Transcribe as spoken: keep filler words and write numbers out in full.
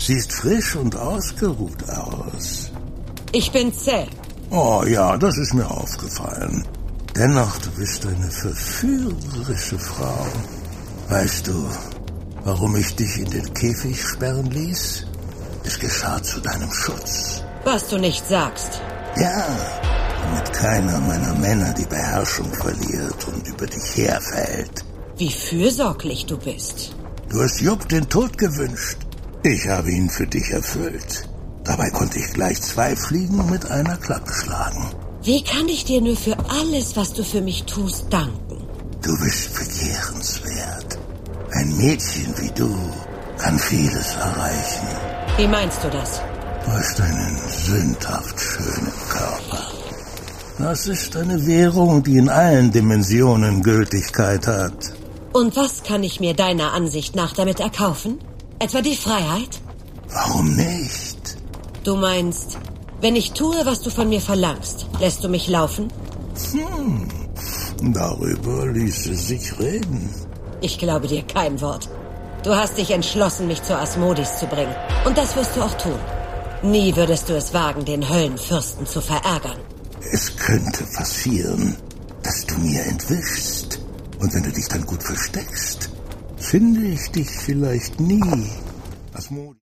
siehst frisch und ausgeruht aus. Ich bin zäh. Oh ja, das ist mir aufgefallen. Dennoch, du bist eine verführerische Frau. Weißt du, warum ich dich in den Käfig sperren ließ? Es geschah zu deinem Schutz. Was du nicht sagst. Ja, damit keiner meiner Männer die Beherrschung verliert und über dich herfällt. Wie fürsorglich du bist. Du hast Jupp den Tod gewünscht. Ich habe ihn für dich erfüllt. Dabei konnte ich gleich zwei Fliegen mit einer Klappe schlagen. Wie kann ich dir nur für alles, was du für mich tust, danken? Du bist begehrenswert. Ein Mädchen wie du kann vieles erreichen. Wie meinst du das? Du hast einen sündhaft schönen Körper. Das ist eine Währung, die in allen Dimensionen Gültigkeit hat. Und was kann ich mir deiner Ansicht nach damit erkaufen? Etwa die Freiheit? Warum nicht? Du meinst, wenn ich tue, was du von mir verlangst, lässt du mich laufen? Hm, darüber ließe sich reden. Ich glaube dir kein Wort. Du hast dich entschlossen, mich zu Asmodis zu bringen. Und das wirst du auch tun. Nie würdest du es wagen, den Höllenfürsten zu verärgern. Es könnte passieren, dass du mir entwischst. Und wenn du dich dann gut versteckst, finde ich dich vielleicht nie. Asmodis.